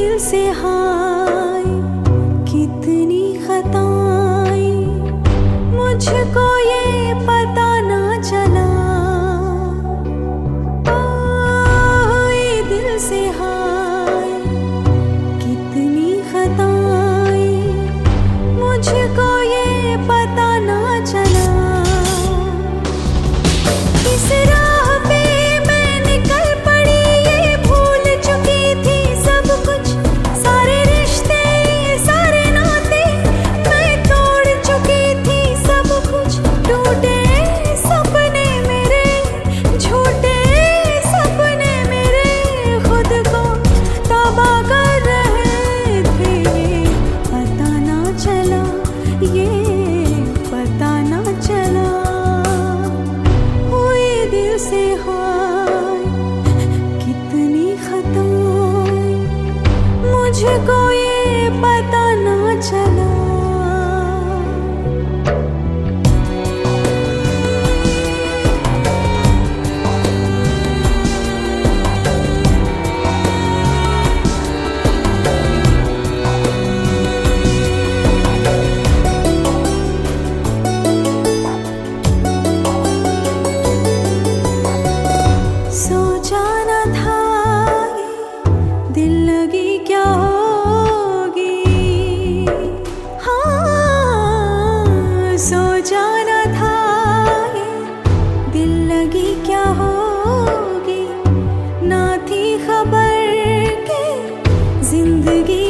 दिल से हाय कितनी खताएं, मुझको ये पता ना चला। ओ ये दिल से हाय कितनी खताएं, मुझको ये पता ना चला। इस राह पे मैं निकल पड़ी, ये भूल चुकी थी सब कुछ, सारे रिश्ते सारे नाते मैं तोड़ चुकी थी सब कुछ। टूटे सपने मेरे, झूठे सपने मेरे, खुद को तबाह कर रहे थे। ये पता ना चला, ये पता ना चला। हुई दिल से हाय कितनी खताएं, मुझको ये पता ना चला। सोचा न था ये दिल लगी क्या होगी, हाँ सोचा न था ये दिल लगी क्या होगी, ना थी खबर के जिंदगी